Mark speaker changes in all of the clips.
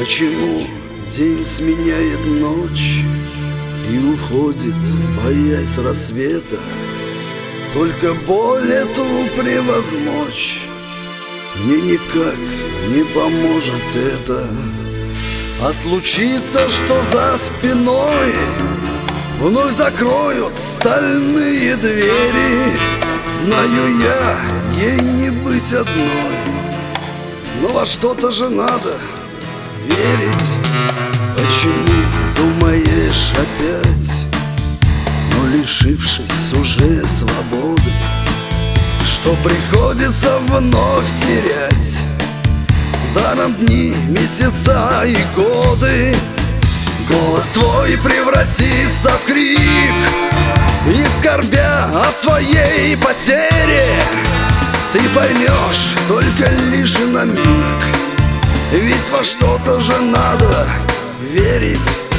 Speaker 1: Почему день сменяет ночь и уходит, боясь рассвета? Только боль эту превозмочь мне никак не поможет это. А случится, что за спиной вновь закроют стальные двери. Знаю я, ей не быть одной, но во что-то же надо верить. Почему, думаешь, опять, но лишившись уже свободы, что приходится вновь терять даром дни, месяца и годы? Голос твой превратится в крик, и скорбя о своей потере ты поймешь только лишь на миг, ведь во что-то же надо верить.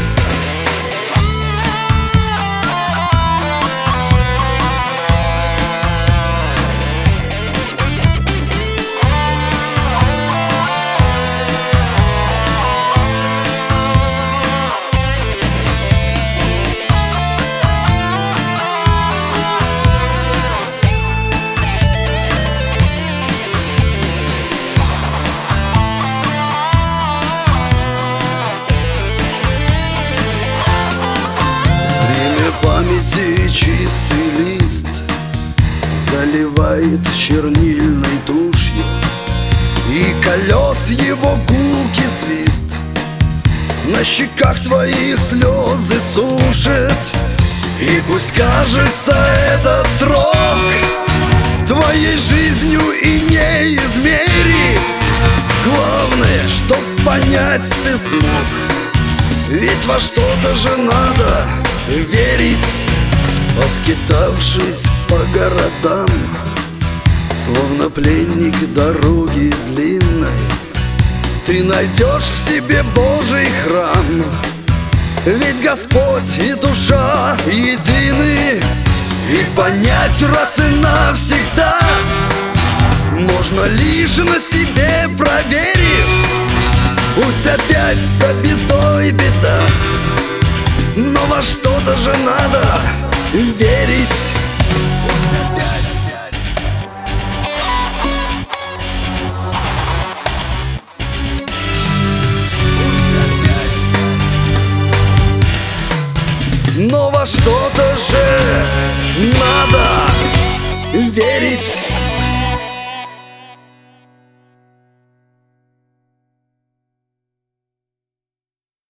Speaker 1: Памяти чистый лист заливает чернильной тушью, и колес его гулкий свист на щеках твоих слезы сушит. И пусть кажется этот срок твоей жизнью и не измерить, главное, чтоб понять ты смог, ведь во что-то же надо верить. Поскитавшись по городам, словно пленник дороги длинной, ты найдешь в себе Божий храм, ведь Господь и душа едины. И понять раз и навсегда можно лишь на себе проверив. Пусть опять за бедой беда, но во что-то же надо верить. Но во что-то же надо верить.